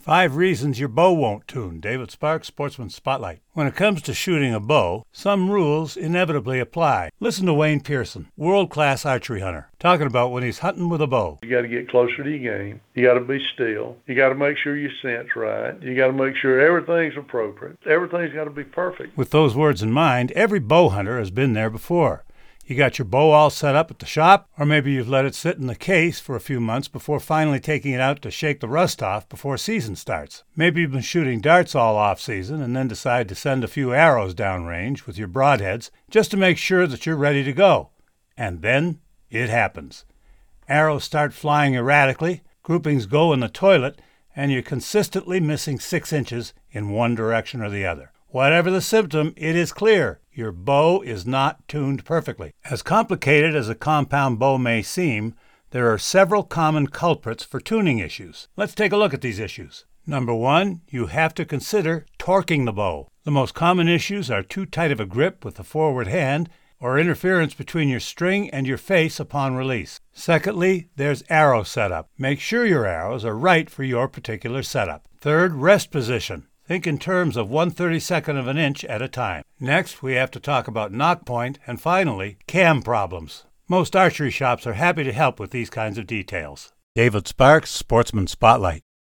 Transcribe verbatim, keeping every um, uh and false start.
Five reasons your bow won't tune. David Sparks, Sportsman Spotlight. When it comes to shooting a bow, some rules inevitably apply. Listen to Wayne Pearson, world-class archery hunter, talking about when he's hunting with a bow. You got to get closer to your game. You got to be still. You got to make sure your scent's right. You got to make sure everything's appropriate. Everything's got to be perfect. With those words in mind, every bow hunter has been there before. You got your bow all set up at the shop, or maybe you've let it sit in the case for a few months before finally taking it out to shake the rust off before season starts. Maybe you've been shooting darts all off-season and then decide to send a few arrows downrange with your broadheads just to make sure that you're ready to go. And then it happens. Arrows start flying erratically, groupings go in the toilet, and you're consistently missing six inches in one direction or the other. Whatever the symptom, it is clear your bow is not tuned perfectly. As complicated as a compound bow may seem, there are several common culprits for tuning issues. Let's take a look at these issues. Number one, you have to consider torquing the bow. The most common issues are too tight of a grip with the forward hand or interference between your string and your face upon release. Secondly, there's arrow setup. Make sure your arrows are right for your particular setup. Third, rest position. Think in terms of one thirty-second of an inch at a time. Next, we have to talk about knock point, and finally, cam problems. Most archery shops are happy to help with these kinds of details. David Sparks, Sportsman Spotlight.